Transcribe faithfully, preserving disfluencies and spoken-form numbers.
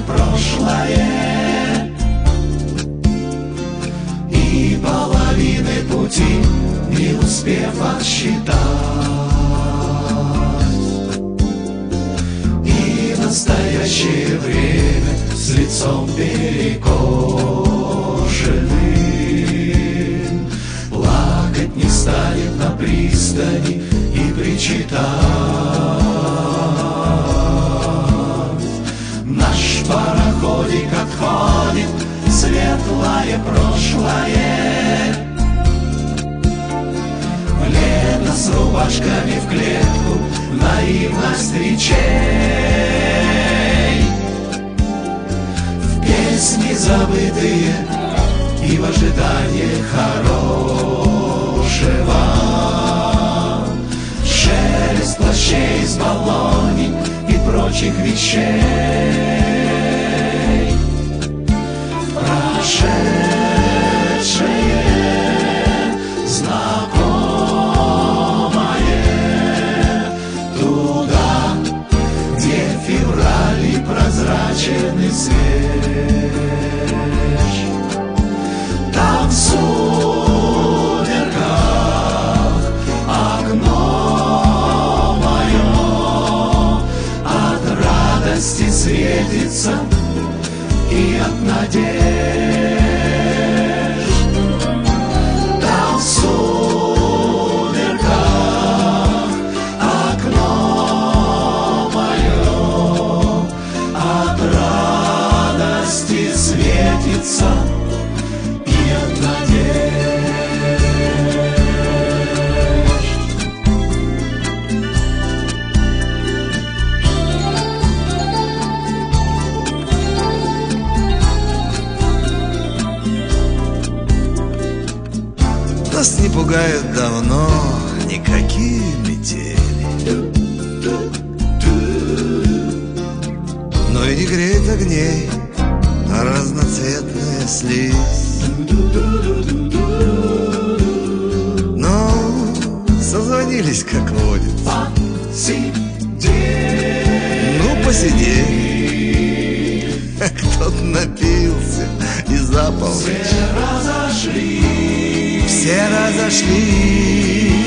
прошлое, и половины пути не успев отсчитать, и настоящее время с лицом перекошенным плакать не станет на пристани и причитать. Наш пароходик отходит в светлое прошлое, в лето с рубашками в клетку, наивность речей, в песни забытые и в ожидании хорошего, шелест плащей с баллони и прочих вещей. Прошедшее, знакомое, туда, где февраль и прозрачен и свеж. Там в сумерках окно мое от радости светится и от надежд. Там в сумерках окно мое от радости светится и от надежд. Нас не пугают давно никакие метели, но и не греет огней разноцветная слизь. Но созвонились, как водится. Ну, посидели. Кто-то напился и за полночь Все разошлись, все разошлись.